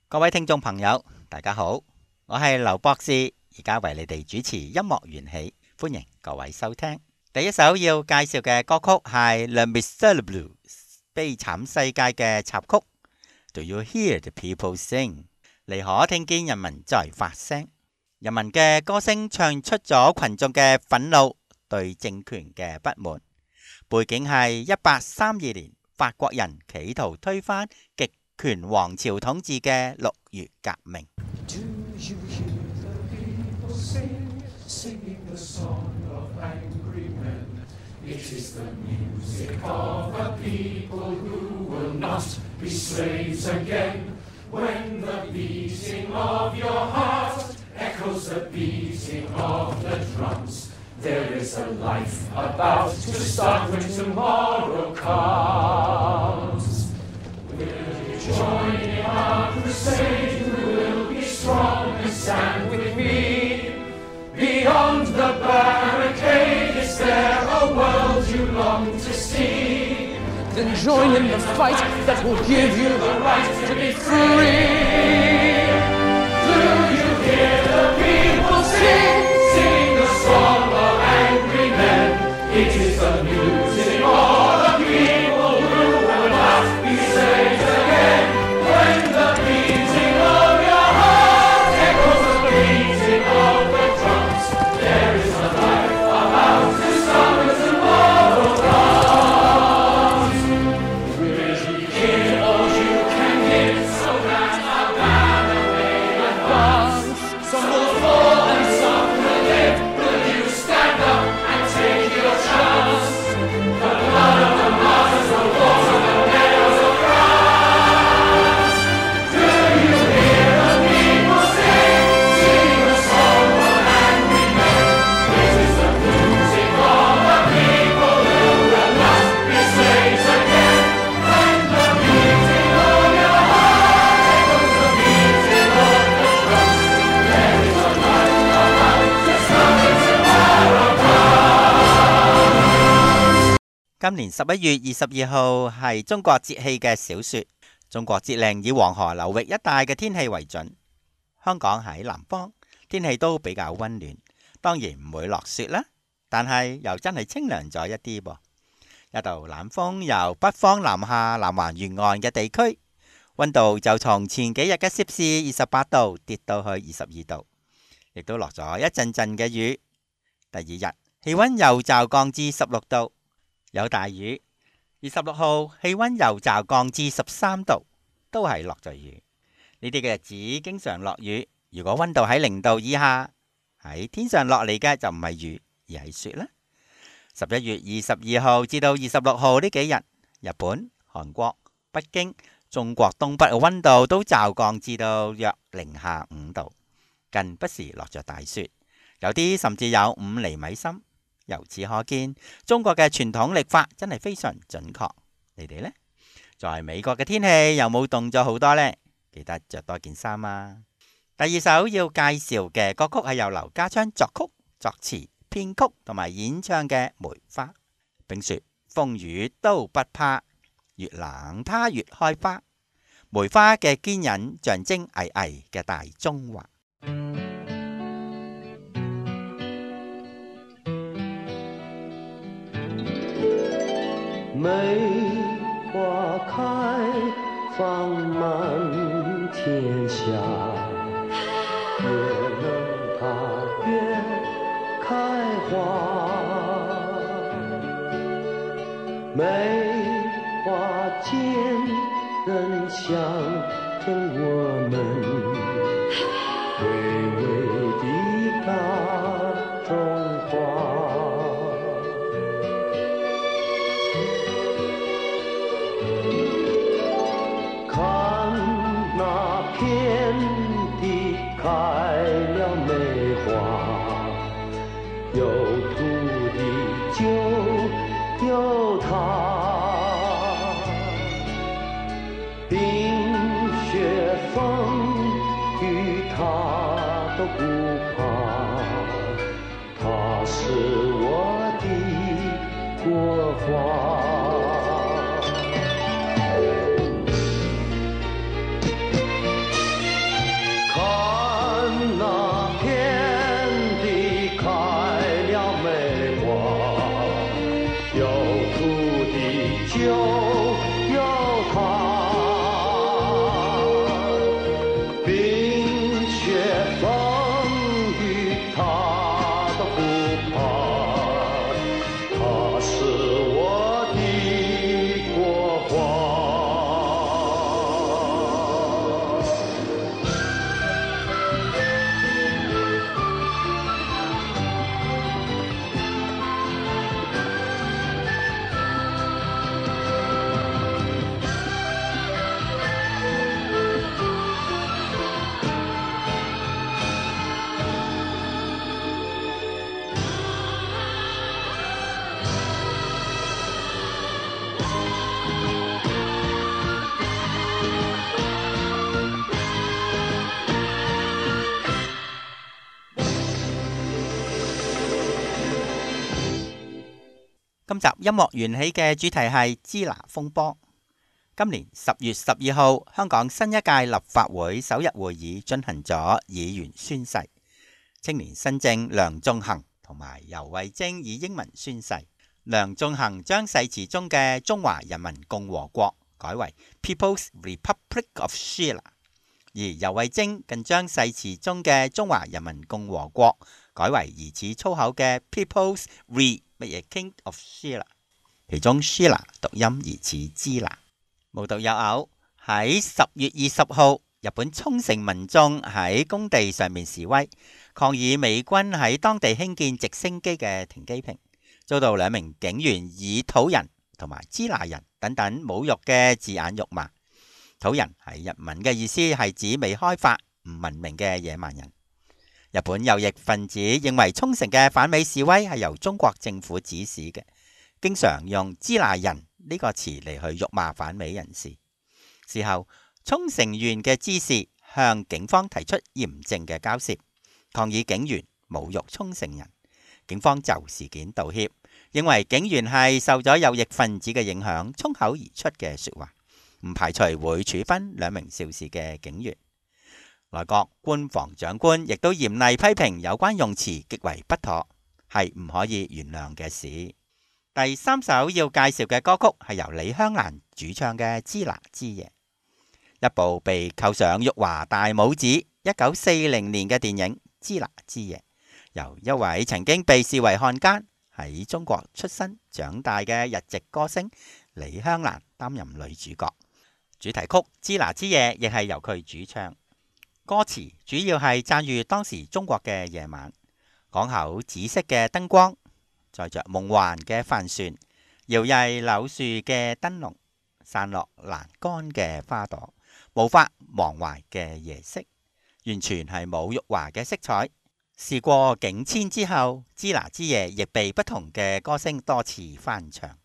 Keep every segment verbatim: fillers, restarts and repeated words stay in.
各位聽眾朋友，大家好，我係劉博士，而家為你哋主持音樂緣起，歡迎各位收聽。第一首要介紹嘅歌曲係《Les Miserables》悲慘世界嘅插曲。Do you hear the people sing？ 你可聽見人民在發聲，人民嘅歌聲唱出咗群眾嘅憤怒，對政權嘅不滿。背景係一八三二年，法國人企圖推翻極權王朝統治嘅六月革命。 Do you hear the people sing, singing the song of angry men? It is the music of a people who will not be slaves again. When the beating of your heart echoes the beating of the drums, there is a life about to start when tomorrow comes. Will you join in our crusade? Who will be strong and stand with me? Beyond the barricade, is there a world you long to see? Then join in the fight that will give you the right to be free. Do you hear the people sing, sing the song of angry men? It is the music of the people who will not be slaves again. When the beating of your heart echoes the beating of the drums, there is a life about to start when tomorrow comes. Really give all you can give so that our banner may advance. Some will fall and some will live. Will you stand up and take your chance? The blood of the martyrs, the wars of the nails of France. Do you hear the people sing, sing the song of angry men? It is the music of the people who will not be slaves again. When the beating of your heart echoes the beating of the drums, there is a life about to start when tomorrow comes. 今年十一月二十二號係中國節氣嘅小雪。中國節令以黃河流域一帶嘅天氣為準。香港喺南方，天氣都比較溫暖，當然唔會落雪啦，但係又真係清涼咗一啲噃。一道冷風由北方南下南環沿岸嘅地區，溫度就從前幾日嘅攝氏二十八度跌到去二十二度，亦都落咗一陣陣嘅雨。第二日氣溫又驟降至十六度，有大雨。二十六號氣溫又驟降至十三度，都係落咗雨。呢啲嘅日子經常落雨，如果溫度喺零度以下，喺天上落嚟嘅就唔係雨，而係雪啦。十一月二十二號至到二十六號呢幾日，日本、韓國、北京、中國東北嘅溫度都驟降至到約零下五度，近不時落着大雪，有啲甚至有五厘米深。由此可見，中國嘅傳統曆法真係非常準確。你哋呢？在美國嘅天氣有冇凍咗好多呢？記得着多件衫啊！第二首要介紹嘅歌曲係由劉家昌作曲、作詞、編曲同埋演唱嘅《梅花》。冰雪風雨都不怕，越冷它越開花。梅花嘅堅忍象徵巍巍嘅大中華。 梅花開放滿天下，越冷它越開花。梅花間人象徵我們巍巍的大中華。開了梅花，有土地就有它，冰雪風雨它都不怕，它是我的國花。 就有它。冰雪风雨它都不怕，它是我的国花。 今集音樂緣起嘅主題係支那風波。今年十月十二號，香港新一屆立法會首日會議進行咗議員宣誓。青年新政梁頌恆同埋游蕙禎以英文宣誓。梁頌恆將誓詞中嘅中華人民共和國改為 People's Republic of China， 而游蕙禎更將誓詞中嘅中華人民共和國改為疑似粗口嘅 People's Re 乜嘢 King of China， 其中 China 讀音疑似支那。無獨有偶，喺十月二十號，日本沖繩民眾喺工地上面示威，抗議美軍喺當地興建直升機嘅停機坪，遭到兩名警員以土人同埋支那人等等侮辱嘅字眼辱罵。土人係日文嘅意思，係指未開發唔文明嘅野蠻人。日本右翼分子認為沖繩嘅反美示威係由中國政府指使嘅，經常用支那人呢個詞嚟去辱罵反美人士。事後，沖繩縣嘅知事向警方提出嚴正嘅交涉，抗議警員侮辱沖繩人。警方就事件道歉，認為警員係受咗右翼分子嘅影響，衝口而出嘅說話，唔排除會處分兩名肇事嘅警員。內閣官房長官亦都嚴厲批評有關用詞極為不妥，係唔可以原諒嘅事。第三首要介紹嘅歌曲係由李香蘭主唱嘅《支那之夜》，一部被扣上辱華大帽子一九四零年嘅電影《支那之夜》，由一位曾經被視為漢奸喺中國出生長大嘅日籍歌星李香蘭擔任女主角。主題曲《支那之夜》亦係由佢主唱。歌詞主要係讚譽當時中國嘅夜晚，港口紫色嘅燈光，載着夢幻嘅帆船，搖曳柳樹嘅燈籠，散落欄杆嘅花朵，無法忘懷嘅夜色，完全係冇辱華嘅色彩。時過境遷之後，《支那之夜》亦被不同嘅歌星多次翻唱。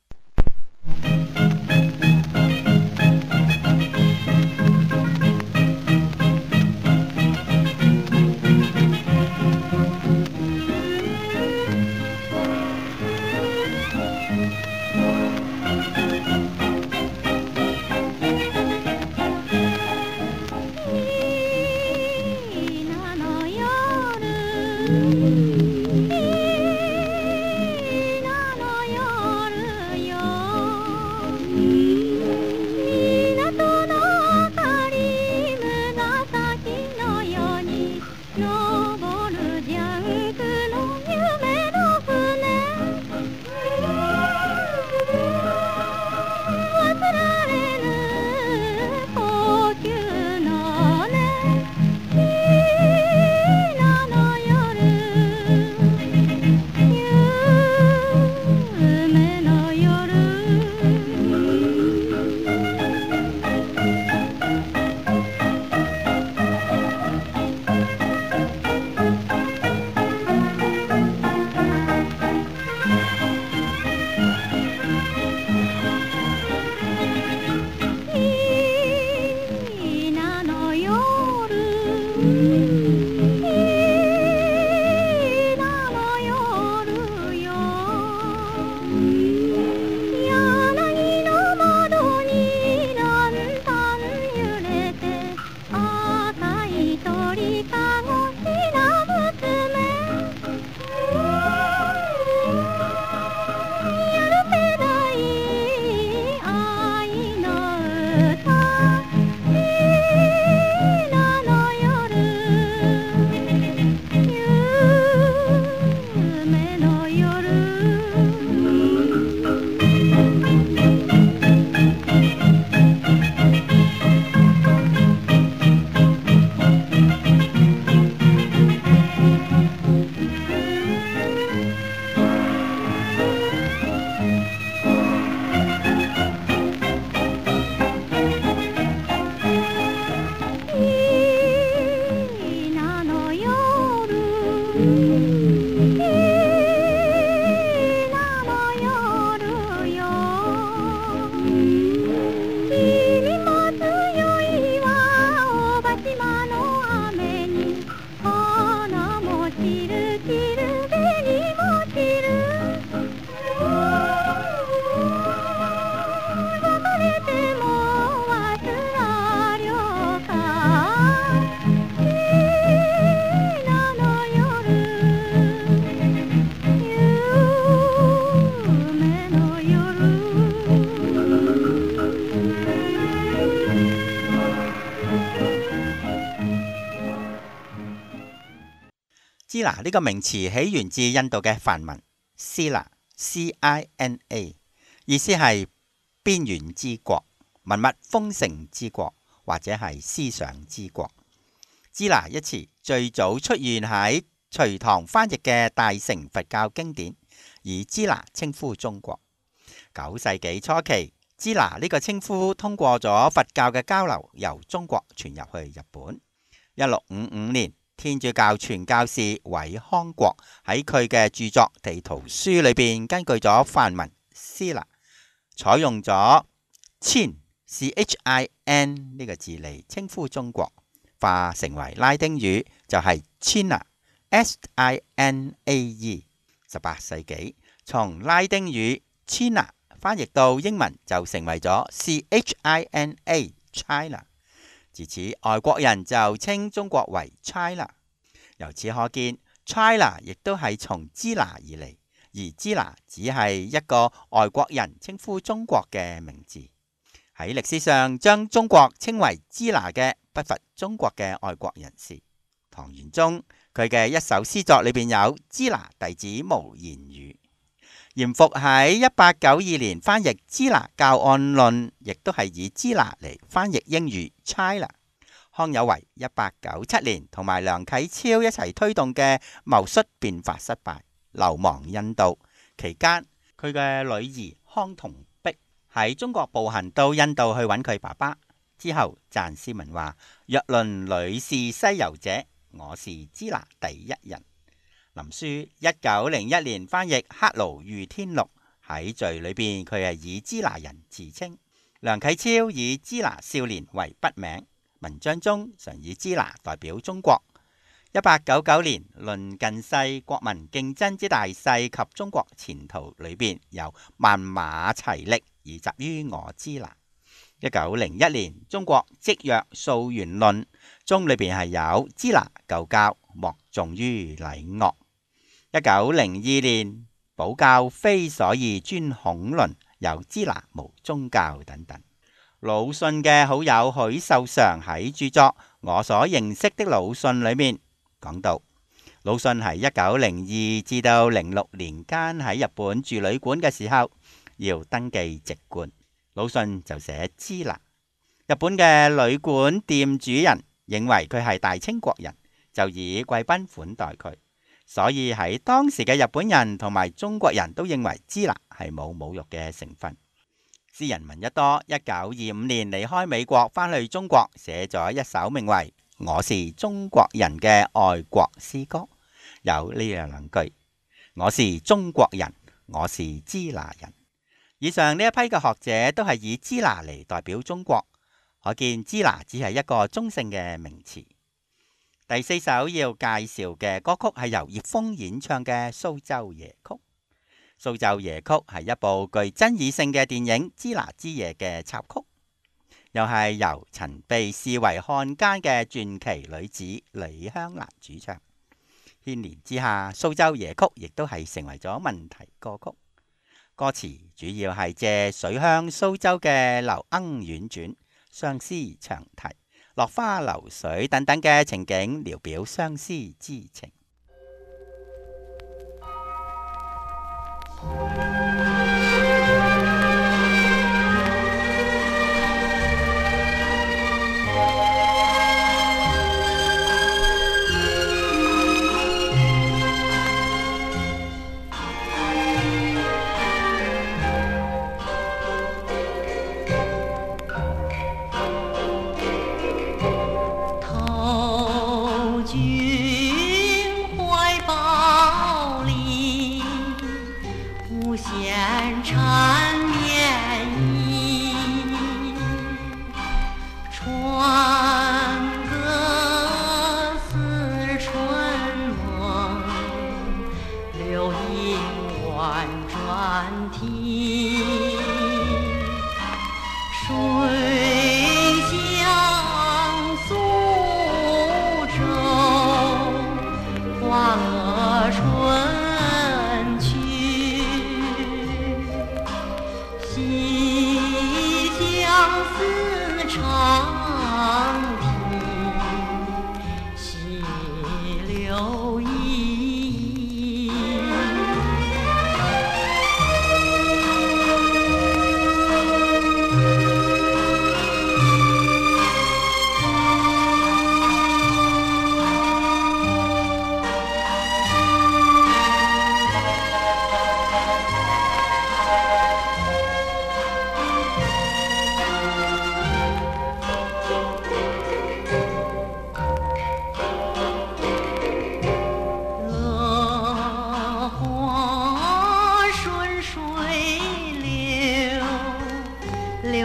支那呢個名詞起源自印度嘅梵文 Cina C I N A， 意思係邊遠之國、文物豐盛之國或者係思想之國。支那一詞最早出現喺隋唐翻譯嘅大乘佛教經典，以支那稱呼中國。九世紀初期，支那呢個稱呼通過咗佛教嘅交流，由中國傳入去日本。一六五五年，天主教傳教士韋康國喺佢嘅著作《地圖書》裏邊，根據咗梵文 Cina， 採用咗 Chin C H I N 呢個字嚟稱呼中國，化成為拉丁語就係 China S I N A E。十八世紀，從拉丁語 China 翻譯到英文就成為咗 C H I N A China。自此，外國人就稱中國為 China。由此可見 ，China 亦都係從支那而嚟，而支那只係一個外國人稱呼中國嘅名字。喺歷史上，將中國稱為支那嘅不乏中國嘅外國人士。唐玄宗佢嘅一首詩作裏邊有《支那弟子無言語》。嚴復喺一八九二年翻譯《支那教案論》，亦都係以支那嚟翻譯英語 China。康有為一八九七年同埋梁啟超一齊推動嘅戊戌變法失敗，流亡印度。期間，佢嘅女兒康同璧喺中國步行到印度去揾佢爸爸。之後讚詩文話：若論女士西遊者，我是支那第一人。林書一九零一年翻譯《黑奴遇天錄》，喺序裏邊佢係以支那人自稱。梁啟超以支那少年為筆名，文章中常以支那代表中國。一八九九年論近世國民競爭之大勢及中國前途裏邊有萬馬齊力而集於我支那。一九零一年中國積弱溯源論中裏邊係有支那舊教莫重於禮樂。一九零二年保教非所宜尊孔論，有支那無宗教等等。魯迅嘅好友許壽裳喺著作《我所認識的魯迅》裏面講到，魯迅係一九零二至到零六年間喺日本住旅館嘅時候，要登記籍貫，魯迅就寫支那。日本嘅旅館店主人認為佢係大清國人，就以貴賓款待佢。所以喺當時嘅日本人同埋中國人都認為支那係冇侮辱嘅成分。詩人聞一多一九二五年離開美國返去中國，寫咗一首名為《我是中國人》嘅愛國詩歌，有呢兩句：我是中國人，我是支那人。以上呢一批嘅學者都係以支那嚟代表中國，可見支那只係一個中性嘅名詞。第四首要介紹嘅歌曲係由葉楓演唱嘅《蘇州夜曲》。《蘇州夜曲》係一部具爭議性嘅電影《支那之夜》嘅插曲，又係由曾被視為漢奸嘅傳奇女子李香蘭主唱。牽連之下，《蘇州夜曲》亦都係成為咗問題歌曲。歌詞主要係借水鄉蘇州嘅流鶯婉轉、相思長啼、落花流水等等嘅情景，聊表相思之情。 无限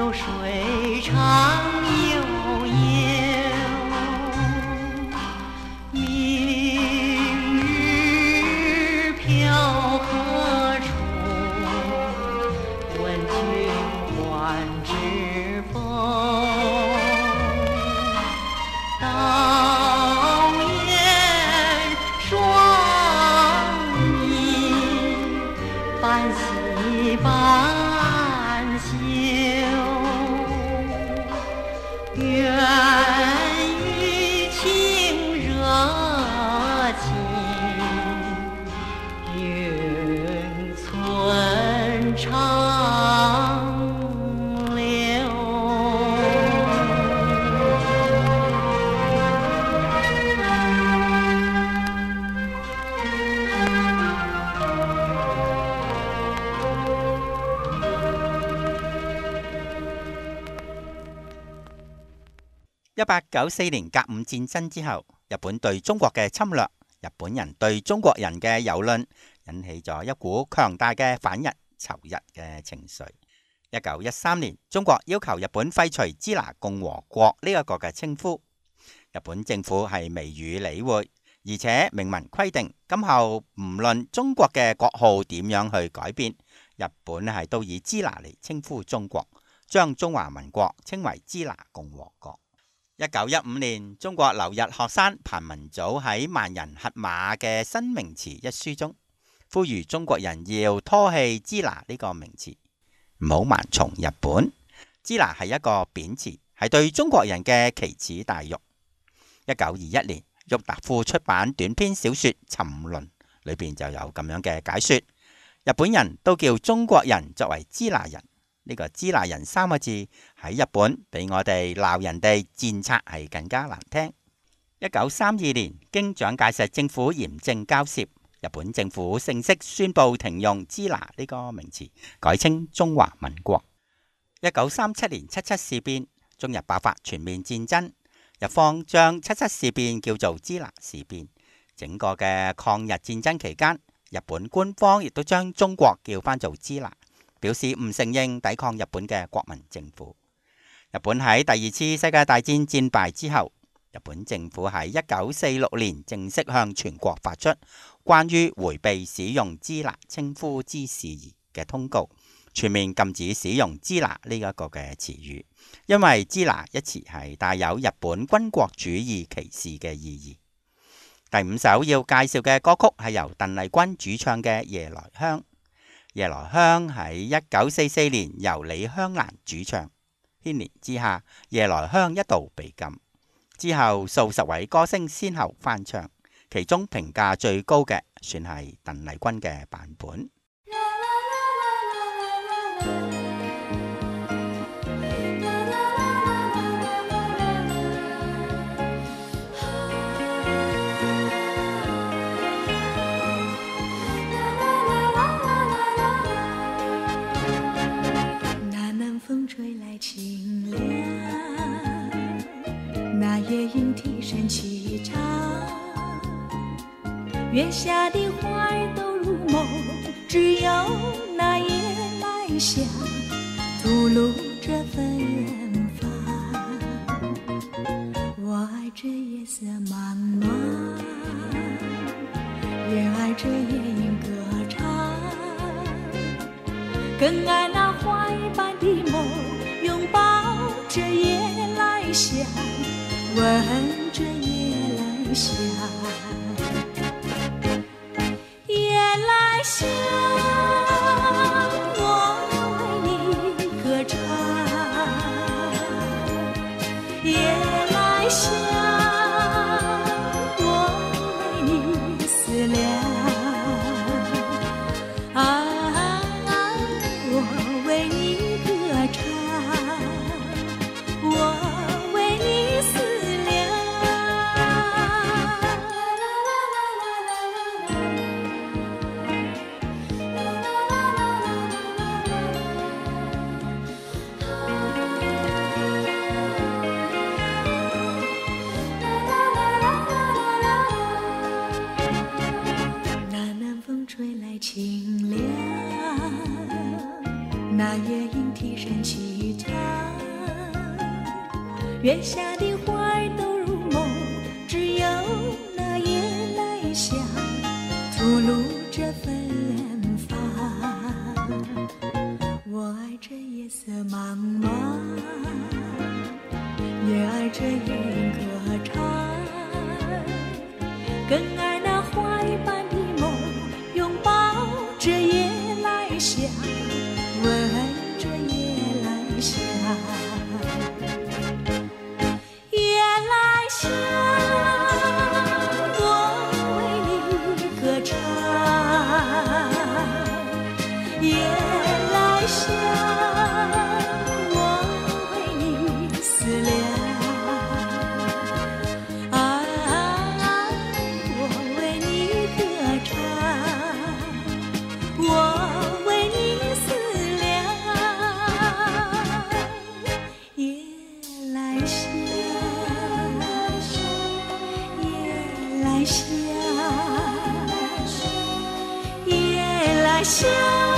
流水长悠悠，明日飘何处？问君还知否？当烟双影，半喜半休。愿与情热情永存长留。 一八九四年甲午戰爭之後，日本對中國嘅侵略，日本人對中國人嘅蹂躪，引起咗一股強大嘅反日仇日嘅情緒。一九一三年，中國要求日本廢除支那共和國呢一個嘅稱呼，日本政府係未予理會，而且明文規定，今後唔論中國嘅國號點樣去改變，日本係都以支那嚟稱呼中國，將中華民國稱為支那共和國。一九一五年，中國留日學生彭文祖喺《萬人核馬嘅新名詞》一書中，呼籲中國人要唾棄支那呢個名詞，唔好盲從日本。支那係一個貶詞，係對中國人嘅奇恥大辱。一九二一年，郁達夫出版短篇小說《沉淪》，裏邊就有咁樣嘅解說：日本人都叫中國人作為支那人。呢個支那人三個字喺日本比我哋鬧人哋賤賊係更加難聽。一九三二年，經蔣介石政府嚴正交涉，日本政府正式宣布停用支那呢個名詞，改稱中華民國。一九三七年七七事變，中日爆發全面戰爭，日方將七七事變叫做支那事變。整個嘅抗日戰爭期間，日本官方亦都將中國叫翻做支那，表示唔承認抵抗日本嘅國民政府。日本喺第二次世界大戰戰敗之後，日本政府喺一九四六年正式向全國發出關於迴避使用支那稱呼之事宜嘅通告，全面禁止使用支那呢一個嘅詞語，因為支那一詞係帶有日本軍國主義歧視嘅意義。第五首要介紹嘅歌曲係由鄧麗君主唱嘅《夜來香》。夜來香喺一九四四年由李香蘭主唱，牽連之下，夜來香一度被禁。之後數十位歌星先後翻唱，其中評價最高嘅算係鄧麗君嘅版本。 吹来清凉，那夜莺啼声齐唱，月下的花儿都入梦，只有那夜来香吐露着芬芳。我爱这夜色茫茫，也爱这夜莺歌唱，更爱那花儿般的梦，拥抱着夜来香，闻着夜来香。夜来香，我为你歌唱。夜来香，我为你思量。啊，我为你歌唱，我为你思量。 月下的花儿都入梦，只有那夜来香吐露着芬芳。我爱这夜色茫茫，也爱这云歌唱，更爱那花一般的梦，拥抱着夜来香，吻着夜来香。夜来香，我为你歌唱。夜来香，我为你思量。啊，我为你歌唱，我为你思量。夜来香，夜来香，夜来香。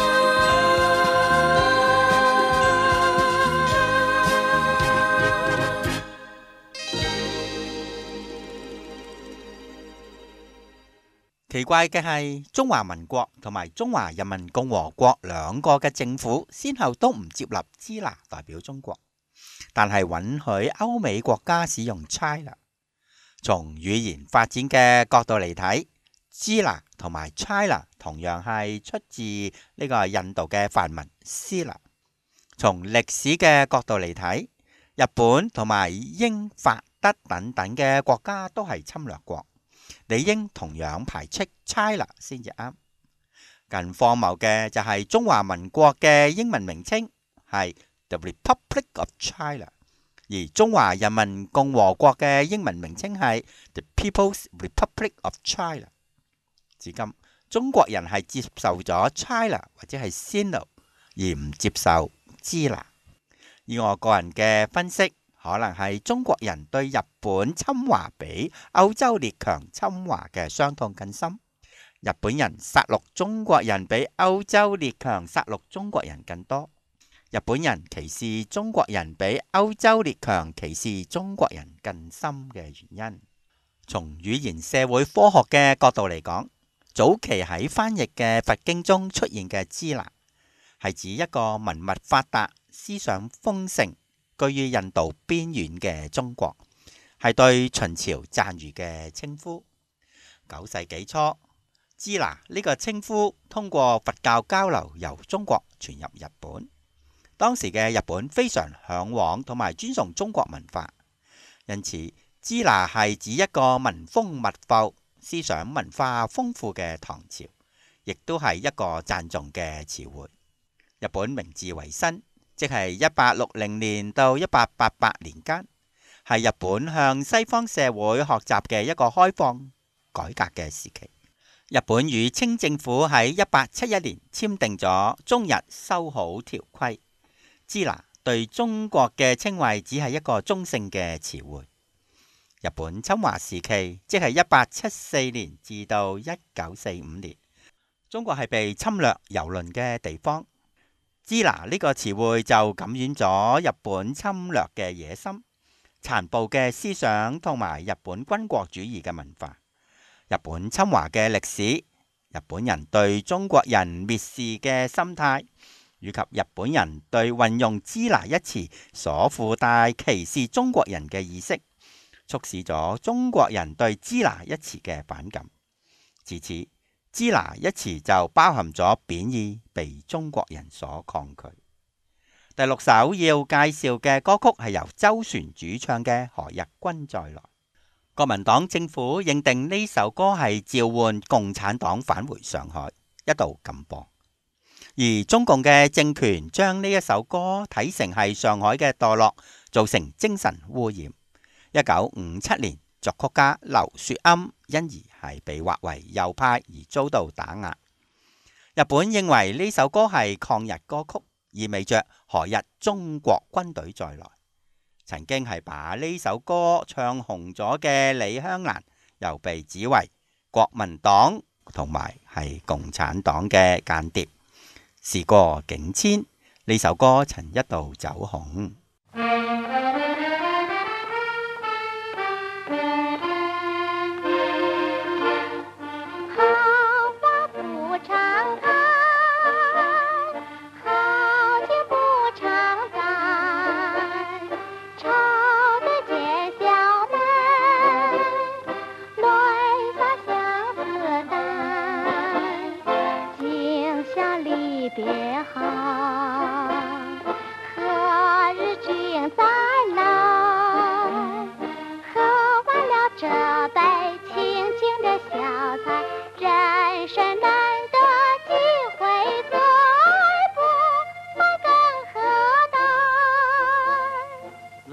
奇怪嘅係，中華民國同埋中華人民共和國兩個嘅政府，先後都唔接納支那代表中國，但係允許歐美國家使用 China。從語言發展嘅角度嚟睇，支那同埋 China 同樣係出自呢個印度嘅梵文 Sina。從歷史嘅角度嚟睇，日本同埋英法德等等嘅國家都係侵略國。理應同樣排斥 China 先至啱。更荒謬嘅就係中華民國嘅英文名稱係 The Republic of China， 而中華人民共和國嘅英文名稱係 The People's Republic of China。至今，中國人係接受咗 China 或者係 Sino， 而唔接受支那。以我個人嘅分析，可能係中國人對日本侵華比歐洲列強侵華嘅傷痛更深。日本人殺戮中國人比歐洲列強殺戮中國人更多。日本人歧視中國人比歐洲列強歧視中國人更深嘅原因。從語言社會科學嘅角度嚟講，早期喺翻譯嘅佛經中出現嘅支那，係指一個文物發達、思想豐盛、居於印度邊緣嘅中國，係對秦朝讚譽嘅稱呼。九世紀初，支那呢個稱呼通過佛教交流由中國傳入日本。當時嘅日本非常向往同埋尊崇中國文化，因此支那係指一個民風密阜、思想文化豐富嘅唐朝，亦都係一個讚頌嘅詞彙。日本明治維新，即係一八六零年到一八八八年間，係日本向西方社會學習嘅一個開放改革嘅時期。日本與清政府喺一八七一年簽訂咗中日修好條規。支那對中國嘅稱謂只係一個中性嘅詞彙。日本侵華時期，即係一八七四年至到一九四五年，中國係被侵略蹂躪嘅地方。支那呢個詞彙就感染咗日本侵略嘅野心、殘暴嘅思想同埋日本軍國主義嘅文化。日本侵華嘅歷史、日本人對中國人蔑視嘅心態，以及日本人對運用支那一詞所附帶歧視中國人嘅意識，促使咗中國人對支那一詞嘅反感。自此，支那一詞就包含咗貶義，被中國人所抗拒。第六首要介紹嘅歌曲係由周璇主唱嘅《何日君再來》。國民黨政府認定呢首歌係召喚共產黨返回上海，一度禁播。而中共嘅政權將呢一首歌睇成係上海嘅墮落，造成精神污染。一九五七年，作曲家劉雪庵因而係被劃為右派而遭到打壓。日本認為呢首歌係抗日歌曲，意味着何日中國軍隊再來。曾經係把呢首歌唱紅咗嘅李香蘭，又被指為國民黨同埋係共產黨嘅間諜。時過境遷，呢首歌曾一度走紅。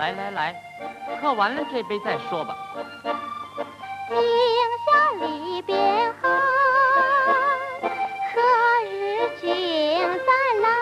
来来来，喝完了这杯再说吧。 今宵离别后，何日君再来？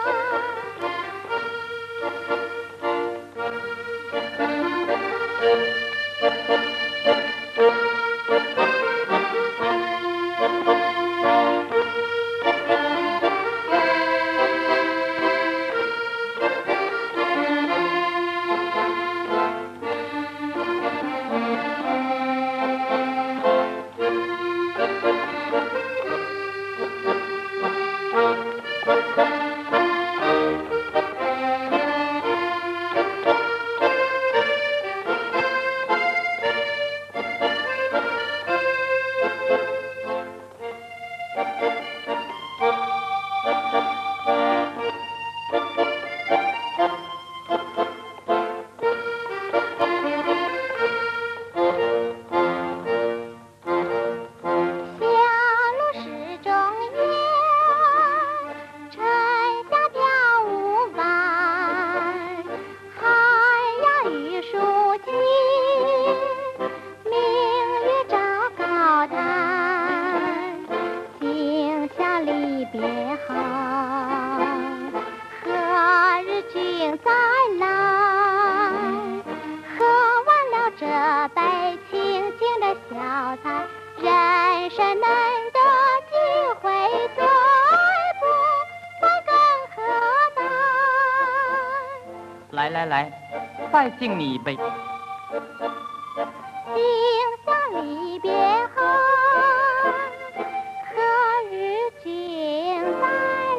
来来来，再敬你一杯。 今宵离别后，何日君再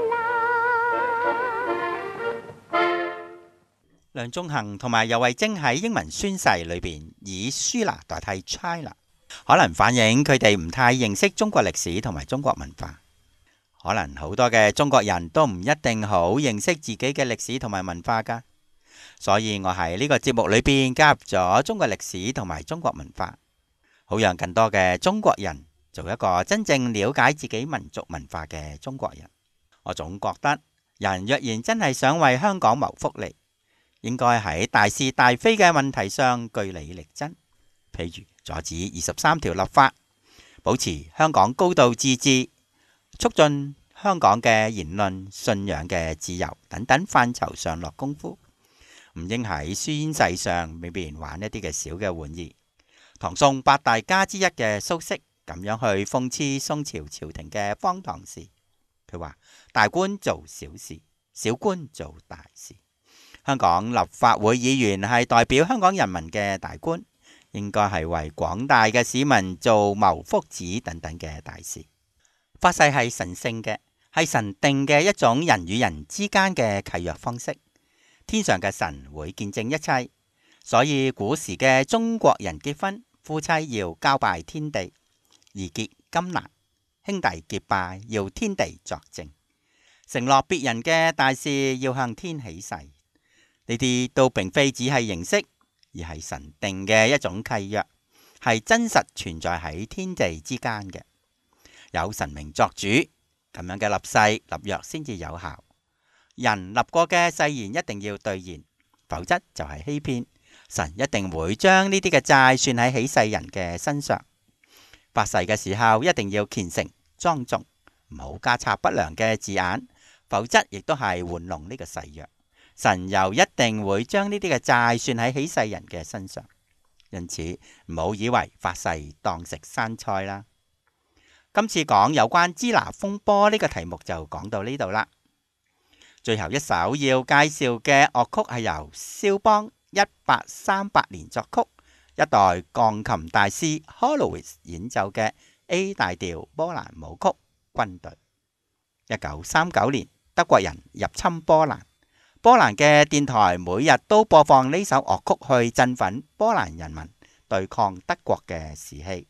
來？ 梁仲恒同埋游蕙禎喺英文宣誓裏邊以 Sheila 代替 China， 可能反映佢哋唔太認識中國歷史同埋中國文化。可能好多嘅中國人都唔一定好認識自己嘅歷史同埋文化㗎。所以我喺呢個節目裏邊加入咗中國歷史同埋中國文化，好讓更多嘅中國人做一個真正了解自己民族文化嘅中國人。我總覺得人若然真係想為香港謀福利，應該喺大是大非嘅問題上據理力爭，譬如阻止二十三條立法，保持香港高度自治，促進香港嘅言論、信仰嘅自由等等範疇上落功夫。唔應喺宣誓上俾別人玩一啲嘅小嘅玩意。唐宋八大家之一嘅蘇軾咁樣去諷刺宋朝朝廷嘅荒唐事。佢話：大官做小事，小官做大事。香港立法會議員係代表香港人民嘅大官，應該係為廣大嘅市民做謀福祉等等嘅大事。發誓係神聖嘅，係神定嘅一種人與人之間嘅契約方式。天上嘅神會見證一切，所以古時嘅中國人結婚，夫妻要交拜天地，義結金蘭，兄弟結拜要天地作證，承諾別人嘅大事要向天起誓。呢啲都並非只係形式，而係神定嘅一種契約，係真實存在喺天地之間嘅。有神明作主，咁樣嘅立誓立約先至有效。人立過嘅誓言一定要兌現，否則就係欺騙。神一定會將呢啲嘅債算喺起誓人嘅身上。發誓嘅時候一定要虔誠莊重，唔好加插不良嘅字眼，否則亦都係玩弄呢個誓約。神又一定會將呢啲嘅債算喺起誓人嘅身上。因此唔好以為發誓當食生菜啦。今次講有關支那風波呢個題目就講到呢度啦。最後一首要介紹嘅樂曲係由肖邦一八三八年作曲，一代鋼琴大師 Horowitz 演奏嘅 A 大調波蘭舞曲《軍隊》。一九三九年，德國人入侵波蘭，波蘭嘅電台每日都播放呢首樂曲去振奮波蘭人民對抗德國嘅士氣。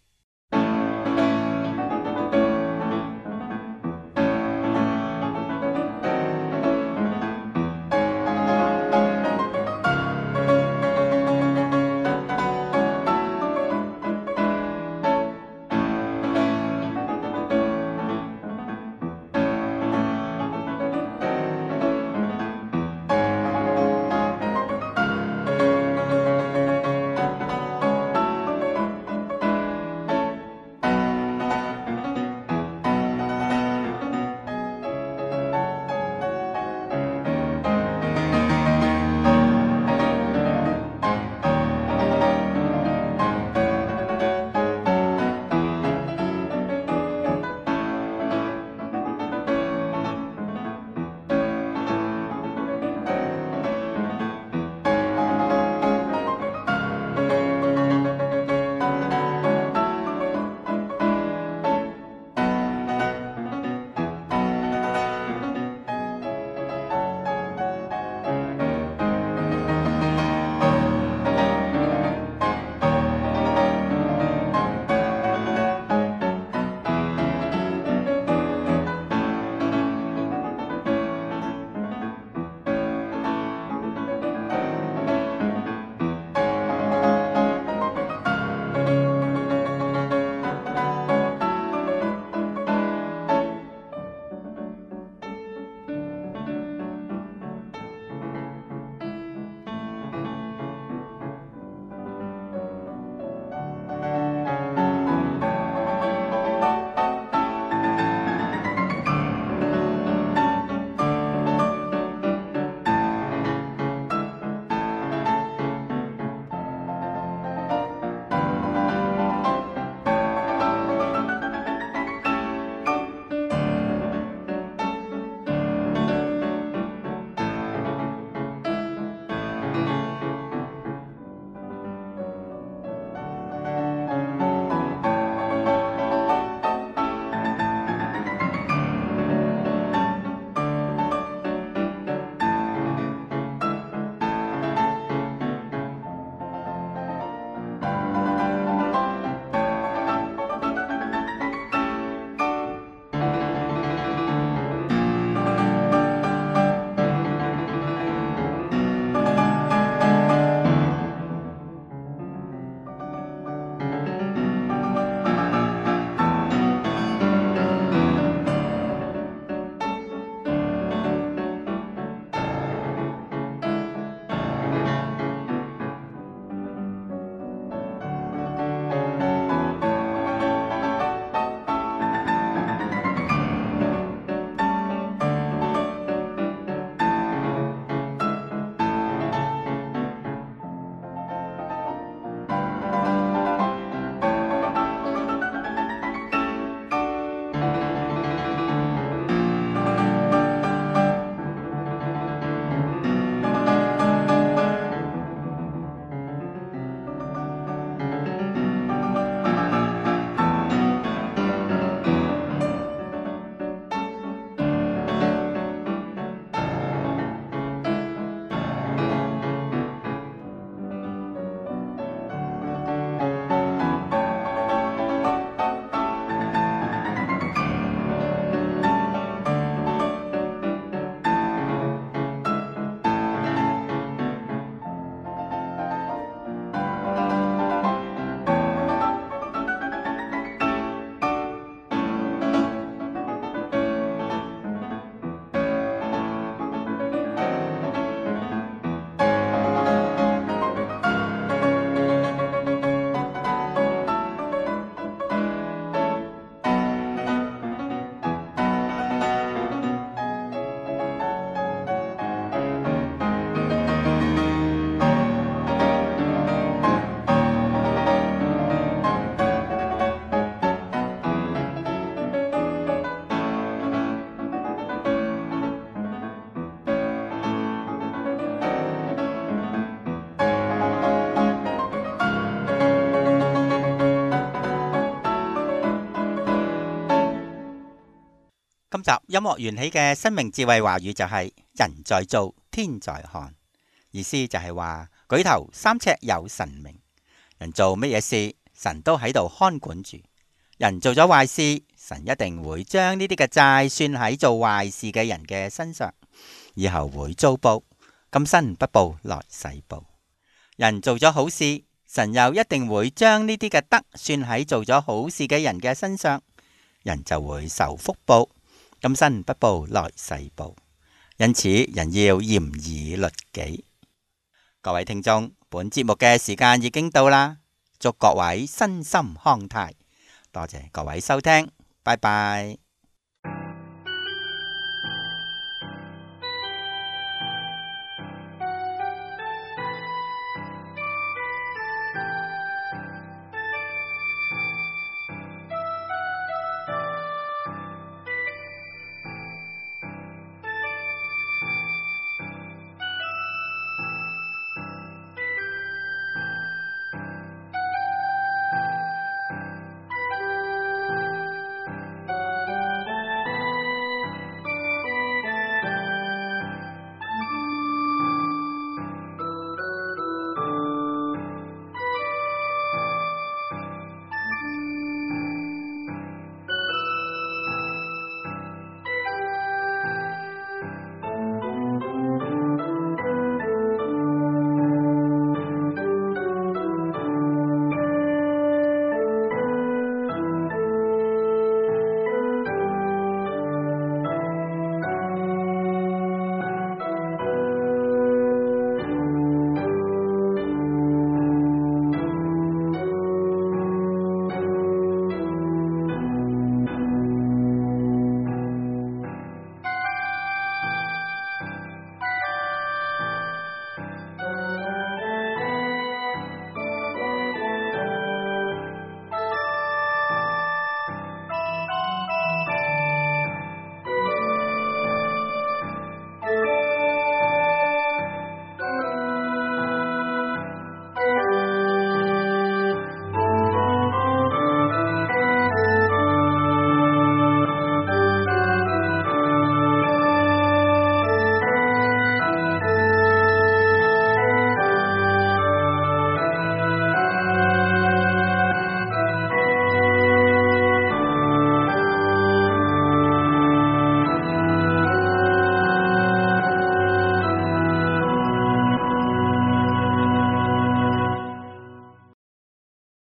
今集音樂緣起嘅生命智慧話語就係、是、人在做，天在看，意思就係話舉頭三尺有神明，人做乜嘢事，神都喺度看管住。人做咗壞事，神一定會將呢啲嘅債算喺做壞事嘅人嘅身上，以後會遭報，今生不報來世報。人做咗好事，神又一定會將呢啲嘅德算喺做咗好事嘅人嘅身上，人就會受福報，今生不報來世報。因此人要嚴以律己。各位聽眾，本節目嘅時間已經到啦，祝各位身心康泰，多謝各位收聽，拜拜。